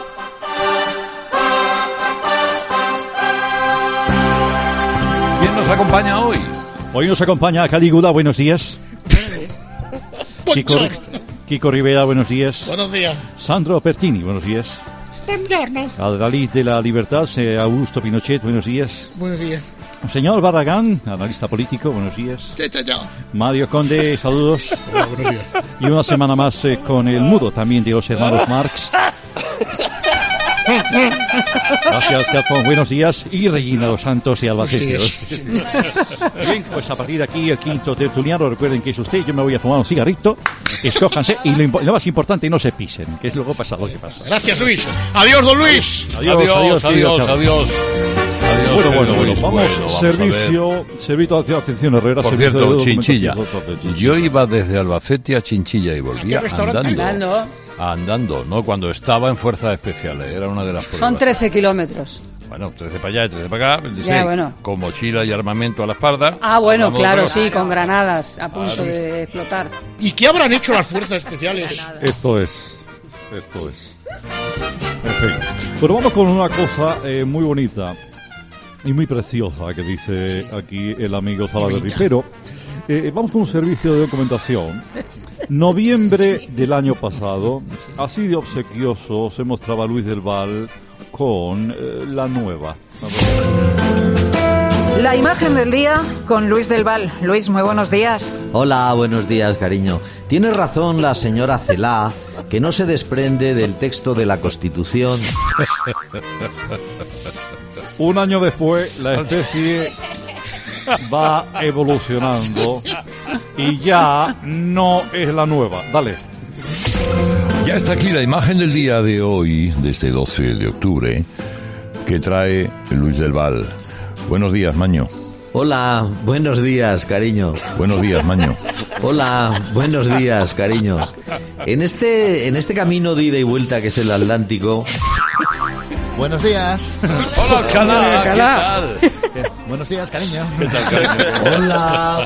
¿Quién nos acompaña hoy? Hoy nos acompaña Calígula, buenos días. Kiko Rivera, buenos días. Buenos días. Sandro Pertini, buenos días. Buongiorno. Adalid de la Libertad, Augusto Pinochet, buenos días. Buenos días. Señor Barragán, analista político, buenos días. Yo. Mario Conde, saludos. Hola, buenos días. Y una semana más con el mudo también de los hermanos Marx. Gracias, Catón, buenos días. Y Regina Dos Santos y Albacete. Bien, pues a partir de aquí el quinto tertuliano, recuerden que es usted, yo me voy a fumar un cigarrito, escójanse y lo más importante, no se pisen, que es luego pasa lo que pasa. Gracias, Luis. Adiós, don Luis. Adiós. Bueno, vamos, a servicio de atención Herrera. Por servicio cierto, de Chinchilla. documentos. Yo iba desde Albacete a Chinchilla y volvía Andando. andando, ¿no? Cuando estaba en Fuerzas Especiales, era una de las pruebas. Son 13 kilómetros. Bueno, 13 para allá y 13 para acá, 26, Ya, bueno. con mochila y armamento a la espalda. Ah, bueno, Hablamos claro, de sí, con granadas a punto de explotar. ¿Y qué habrán hecho las fuerzas especiales? Esto es. En fin. Pero vamos con una cosa muy bonita y muy preciosa que dice aquí el amigo Salaverry. Pero vamos con un servicio de documentación. Noviembre del año pasado, así de obsequioso se mostraba Luis del Val con la nueva. La imagen del día con Luis del Val. Luis, muy buenos días. Hola, buenos días, cariño. Tiene razón la señora Celá, que no se desprende del texto de la Constitución. Un año después, la especie va evolucionando y ya no es la nueva. Dale. Ya está aquí la imagen del día de hoy, de este 12 de octubre, que trae Luis del Val. Buenos días, Maño. Hola, buenos días, cariño. Buenos días, Maño. Hola, buenos días, cariño. En este camino de ida y vuelta que es el Atlántico... Buenos días. Hola, Alcalá. ¿Qué tal? Buenos días, cariño. ¿Qué tal, cariño? Hola.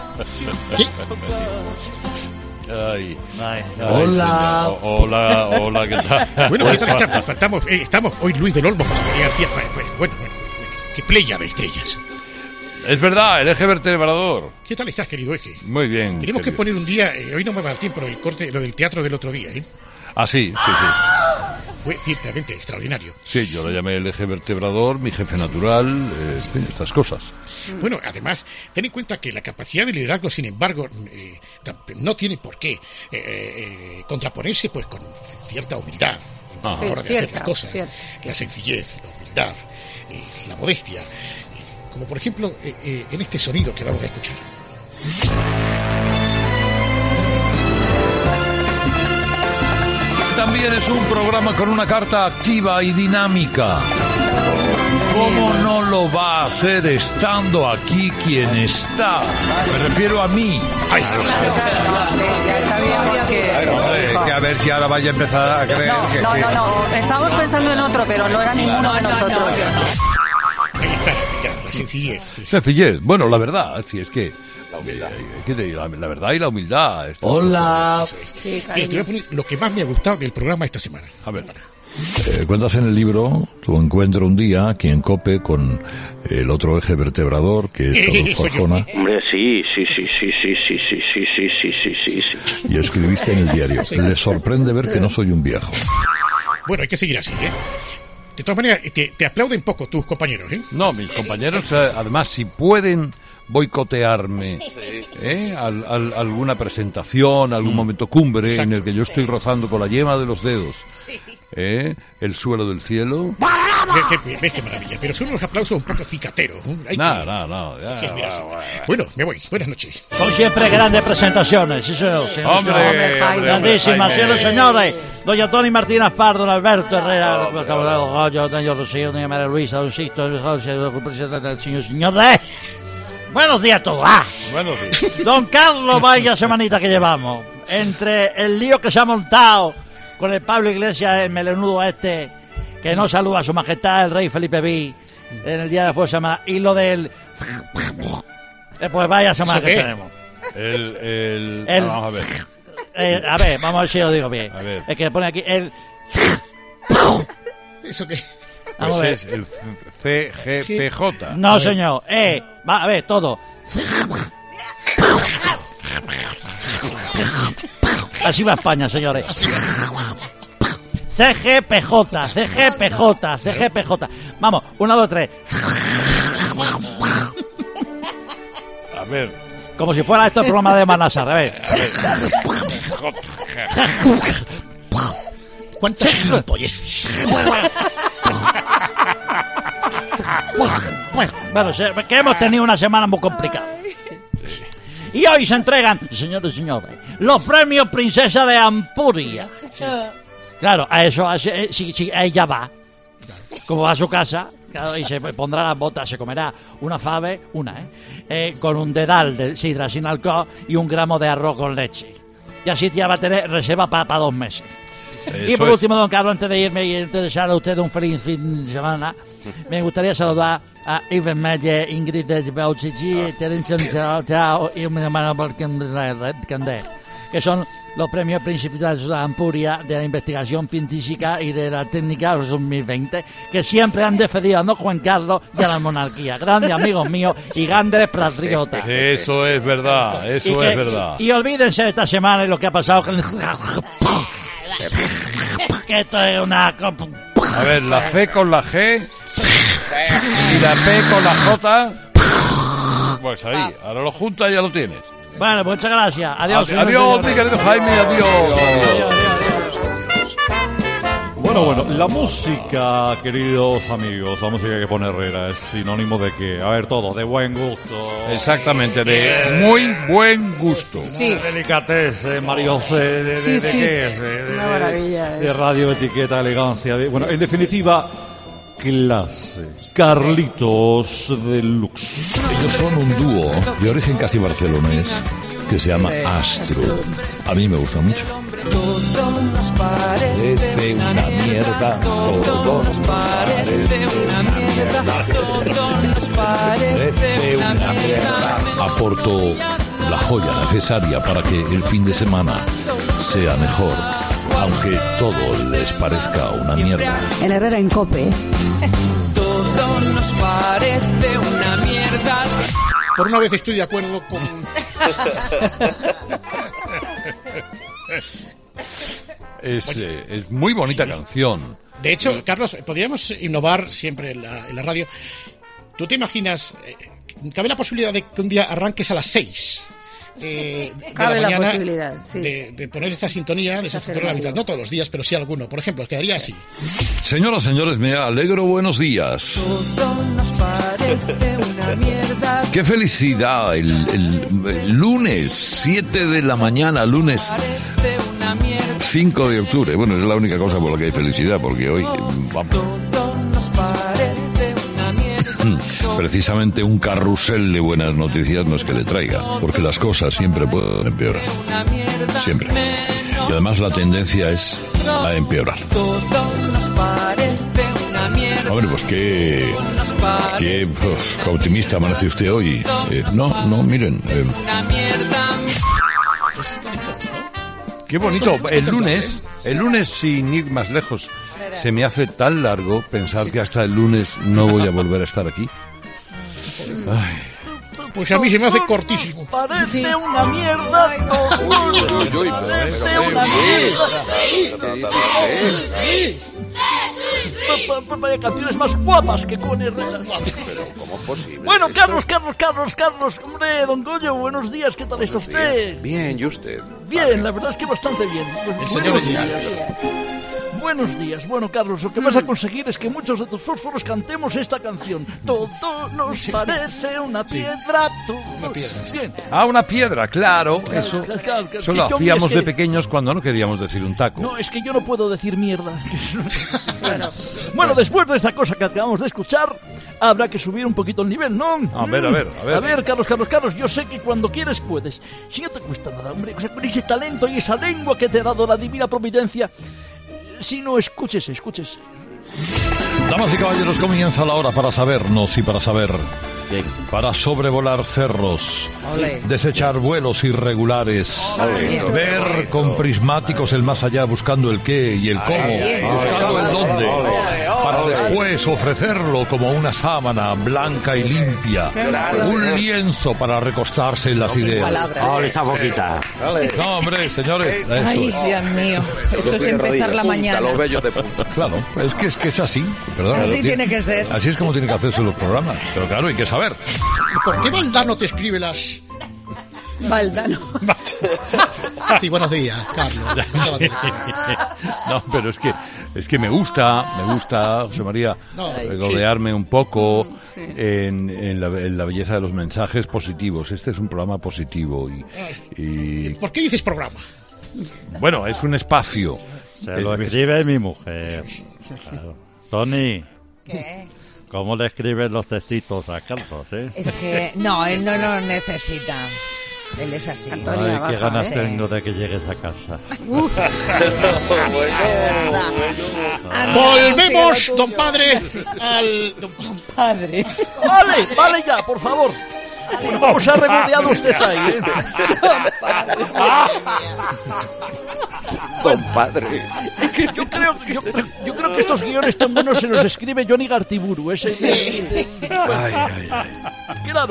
Ay. Hola. Hola, ¿qué tal? Bueno, ¿qué tal estamos hoy Luis del Olmo, José María García. Bueno, qué playa de estrellas. Es verdad, el eje vertebrador. ¿Qué tal estás, querido eje? Muy bien. Tenemos que poner un día, hoy no me va a dar tiempo, el corte, lo del teatro del otro día, ¿eh? Ah, sí. Fue ciertamente extraordinario. Sí, yo lo llamé el eje vertebrador, mi jefe natural, estas cosas. Bueno, además, ten en cuenta que la capacidad de liderazgo, sin embargo, no tiene por qué contraponerse pues con cierta humildad a la hora de hacer las cosas. La sencillez, la humildad, la modestia. Como por ejemplo en este sonido que vamos a escuchar. También es un programa con una carta activa y dinámica. ¿Cómo no lo va a hacer estando aquí quien está? Me refiero a mí. Hombre, es que a ver si ahora vaya a empezar a creer que... No. Estamos pensando en otro, pero no era ninguno de nosotros. Ahí está, ya, la sencillez. Sencillez. Bueno, la verdad, si es que... La verdad y la humildad. Hola. Sí, te voy a poner lo que más me ha gustado del programa esta semana. A ver. Cuentas en el libro tu encuentro un día aquí en COPE con el otro eje vertebrador que es Adolfo Arjona. Hombre, sí. Y escribiste en el diario. Le sorprende ver que no soy un viejo. Bueno, hay que seguir así, ¿eh? De todas maneras, te aplauden poco tus compañeros, ¿eh? No, mis compañeros, además, si pueden boicotearme alguna presentación, algún momento cumbre. Exacto. En el que yo estoy rozando con la yema de los dedos el suelo del cielo. ¿Ves qué maravilla? Pero son unos aplausos un poco cicateros. No. Bueno, me voy. Buenas noches. Son siempre grandes presentaciones, sí, señor. Hombre, grandísimas, señores, señores. Doña Tony Martínez Pardo, don Alberto Herrera, doña Rocío, doña María Luisa, don Sisto, el señor. Buenos días a todos. Buenos días. Don Carlos, vaya semanita que llevamos. Entre el lío que se ha montado con el Pablo Iglesias, el melenudo que no saluda a su majestad el rey Felipe V en el día de la Fuerza Armada, y lo del... pues vaya semana que tenemos. Vamos a ver. Vamos a ver si lo digo bien. A ver. Es que pone aquí el... ¿Eso qué? Vamos a ver. Es el CGPJ. No, señor. Va a ver, todo. Así va España, señores. CGPJ. Vamos, 1, 2, 3. A ver. Como si fuera esto el programa de Manasar. A ver. ¿Cuántas gilipolleces? Bueno, que hemos tenido una semana muy complicada. Y hoy se entregan, señores y señores, los premios Princesa de Ampuria. Claro, a eso, si ella va, como va a su casa, claro, y se pondrá las botas, se comerá una fave, con un dedal de sidra sin alcohol y 1 gramo de arroz con leche. Y así ya va a tener reserva para 2 meses. Eso y por último, don Carlos, antes de irme y antes de desearle a usted un feliz fin de semana, me gustaría saludar a Ivan Meyer, Ingrid de Bauchichi, Terence Chao y mi hermano Candé, que son los premios principales de Ampuria de la investigación científica y de la técnica 2020, que siempre han defendido a don Juan Carlos y a la monarquía. Grandes amigos míos y grandes patriotas. Eso es verdad, eso es verdad. Y olvídense de esta semana y lo que ha pasado con que esto es una... A ver, la C con la G y la P con la J. Pues ahí, ahora lo juntas y ya lo tienes. Bueno, muchas gracias. Adiós. Adiós, mi querido Jaime, adiós. Bueno, la música, queridos amigos, la música que pone Herrera es sinónimo de que, a ver, todo, de buen gusto. Exactamente, de muy buen gusto. Sí. Delicatez, Mariose, de qué es, una maravilla. De radio, etiqueta, elegancia, bueno, en definitiva, clase. Carlitos Deluxe. Ellos son un dúo de origen casi barcelonés que se llama Astro. A mí me gusta mucho. Todo nos parece una mierda. Todo nos parece una mierda. Todo nos parece una mierda. Aporto la joya necesaria para que el fin de semana sea mejor, aunque todo les parezca una mierda. El Herrera en COPE. Todo nos parece una mierda. Por una vez estoy de acuerdo con... Es muy bonita canción. De hecho, Carlos, podríamos innovar siempre en la radio. ¿Tú te imaginas? ¿Cabe la posibilidad de que un día arranques a las 6? De cabe la mañana, la posibilidad, sí. de poner esta sintonía, de sustituir la mitad, no todos los días, pero sí alguno. Por ejemplo, quedaría así. Señoras, señores, me alegro, buenos días. Todo nos parece una mierda. Qué felicidad, el lunes 7 de la mañana, lunes 5 de octubre. Bueno, es la única cosa por la que hay felicidad, porque hoy vamos. Todo nos parece precisamente un carrusel de buenas noticias no es que le traiga, porque las cosas siempre pueden empeorar. Siempre. Y además la tendencia es a empeorar. Hombre, pues qué optimista amanece usted hoy. No, miren. Qué bonito. El lunes, sin ir más lejos, se me hace tan largo pensar que hasta el lunes no voy a volver a estar aquí. Ay. Pues a mí se me hace cortísimo. Parece una mierda. Parece una mierda. Vaya canciones más guapas que con Herrera. Pero ¿cómo es posible? Bueno, Carlos. Hombre, don Goyo, buenos días. ¿Qué tal está usted? Bien, ¿y usted? Bien, la verdad es que bastante bien. El señor es Buenos días. Bueno, Carlos, lo que vas a conseguir es que muchos de tus fósforos cantemos esta canción. Todo nos parece una piedra. Una piedra. Bien. Una piedra, claro. Eso lo hacíamos de pequeños cuando no queríamos decir un taco. No, es que yo no puedo decir mierda. Bueno, después de esta cosa que acabamos de escuchar, habrá que subir un poquito el nivel, ¿no? A ver. A ver, Carlos, yo sé que cuando quieres puedes. Si no te cuesta nada, hombre, o sea, con ese talento y esa lengua que te ha dado la divina providencia. Si no, escúchese. Damas y caballeros, comienza la hora para sabernos y para saber. Bien. Para sobrevolar cerros, desechar vuelos irregulares, ver con prismáticos el más allá buscando el qué y el cómo, buscando el dónde, para después ofrecerlo como una sábana blanca y limpia, un lienzo para recostarse en las ideas. Esa boquita. No, hombre, señores. Ay, Dios mío, esto es empezar la mañana. Los bellos de punta. Claro, es que es así, perdón. Así tiene que ser. Así es como tienen que hacerse los programas, pero claro, hay que saber. ¿Y por qué Valdano te escribe las...? Valdano. Sí, buenos días, Carlos. No, pero es que me gusta, José María, regodearme un poco en la belleza de los mensajes positivos. Este es un programa positivo y ¿Por qué dices programa? Bueno, es un espacio. Se lo escribe mi mujer. Claro. Tony. ¿Qué? ¿Cómo le escriben los textitos a Carlos, Es que no, él no lo necesita. Él es así. Ay, qué ganas tengo de que llegues a casa. Volvemos, don padre, al... Don padre. Vale ya, por favor. ¿Cómo se ha regodeado usted ahí, Don padre. Yo creo que estos guiones tan buenos se los escribe Johnny Gartiburu, ese. Sí. Claro.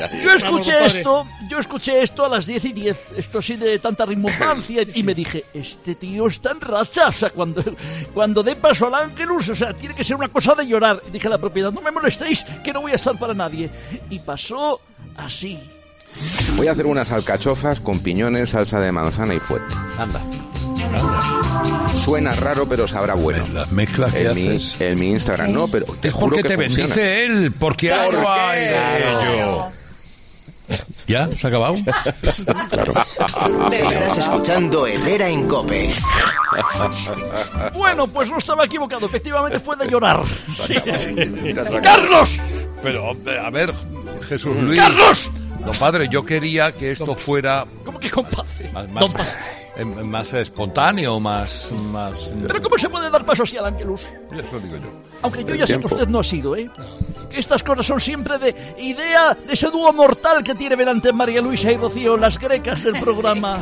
Yo escuché esto a las 10:10. Esto así de tanta rimbomblancia y me dije, este tío está en racha. O sea, cuando dé paso al Ángelus, o sea, tiene que ser una cosa de llorar. Y dije a la propiedad, no me molestéis, que no voy a estar para nadie. Y pasó así. Voy a hacer unas alcachofas con piñones, salsa de manzana y fuete. Anda. Suena raro, pero sabrá bueno. Las mezclas que haces. En mi Instagram, no, pero te juro porque que te funciona. bendice él, porque algo hay de ello. ¿Ya? ¿Se ha acabado? Claro. Estás escuchando Herrera en COPE. Bueno, pues no estaba equivocado. Efectivamente fue de llorar. Sí. ¡Carlos! Pero, a ver, Jesús Luis. ¡Carlos! Don padre, yo quería que esto fuera... ¿Cómo que compadre? Más espontáneo, más... ¿Pero cómo se puede dar paso así al Ángelus? Eso lo digo yo. Aunque yo ya sé que usted no ha sido, Que estas cosas son siempre de idea de ese dúo mortal que tiene delante María Luisa y Rocío, las grecas del programa.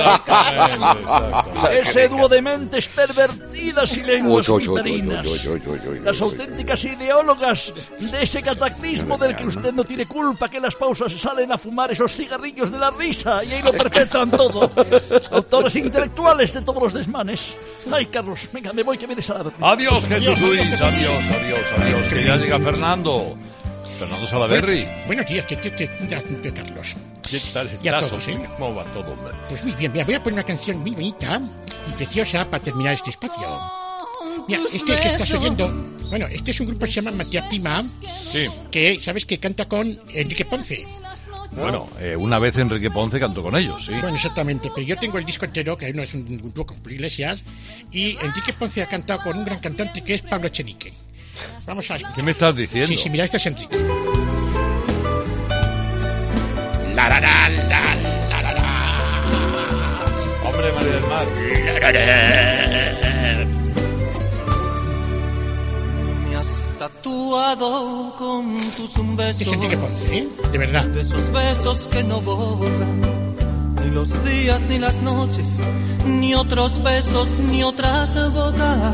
Ese dúo de mentes pervertidas y lenguas vitorinas. Las auténticas ideólogas de ese cataclismo del que usted no tiene culpa, que en las pausas salen a fumar esos cigarrillos de la risa y ahí lo perpetran todo. Autores intelectuales de todos los desmanes. Ay, Carlos, venga, me voy que vienes a dar. Adiós, Jesús Luis. Adiós. Que ya llega Fernando Salaverry. Buenos días, Carlos. ¿Qué tal estás? ¿Cómo va todo, hombre? Pues muy bien, voy a poner una canción muy bonita y preciosa para terminar este espacio. Mira, este que estás oyendo, bueno, este es un grupo que se llama Matías Prima, que sabes que canta con Enrique Ponce. Bueno, una vez Enrique Ponce cantó con ellos, sí. Bueno, exactamente, pero yo tengo el disco entero, que uno es un dúo con Julio Iglesias, y Enrique Ponce ha cantado con un gran cantante que es Pablo Echenique. Vamos a escuchar. ¿Qué me estás diciendo? Sí, mira, este es Enrique. La, la, la, la, la, la, la. Hombre, María del Mar. La, la, la. Me has tatuado con tus besos. Es Enrique Ponce, ¿eh? De verdad. De esos besos que no borran ni los días ni las noches, ni otros besos ni otras bocas.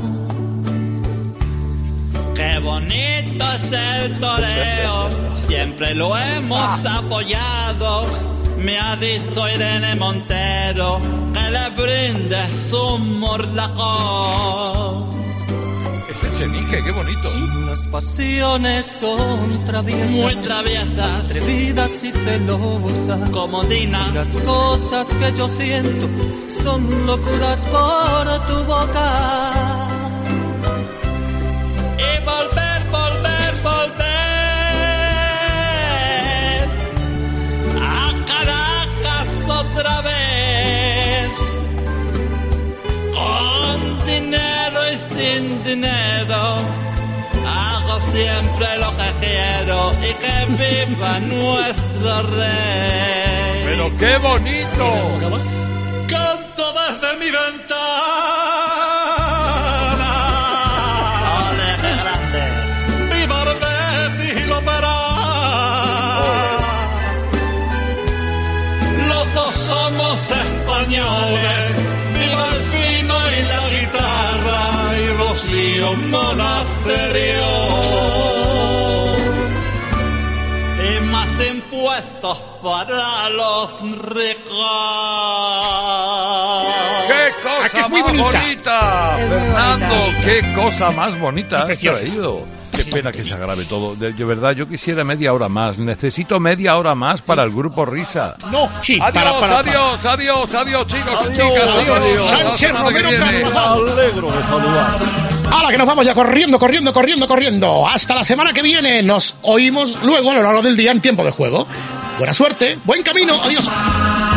Qué bonito es el toreo, siempre lo hemos apoyado. Me ha dicho Irene Montero que le brindes un morlacón. Es el Chenique, qué bonito. Las pasiones son traviesas, muy traviesas, atrevidas y celosas, como Dina. Y las cosas que yo siento son locuras por tu boca. Y volver, volver, volver a Caracas otra vez, con dinero y sin dinero. Hago siempre lo que quiero y que viva nuestro rey. ¡Pero qué bonito! Canto desde mi ventana. ¡Ole, qué grande! ¡Viva el Betis y la Ópera! Los dos somos españoles. ¡Viva el fino y la guitarra! Y Rocío Monasterio. Y más impuestos para los ricos. ¡Qué cosa que es muy más bonita! bonita! Fernando, qué cosa más bonita has preciosa. traído. Qué pena que se agrave todo. De verdad, yo quisiera media hora más. Necesito media hora más para el grupo Risa. No, sí, Adiós, adiós, chicos, chicas. Adiós, Sánchez Romero Carvajal. Alegro de saludar. Ahora que nos vamos ya corriendo. Hasta la semana que viene. Nos oímos luego a lo largo del día en tiempo de juego. Buena suerte, buen camino. Adiós.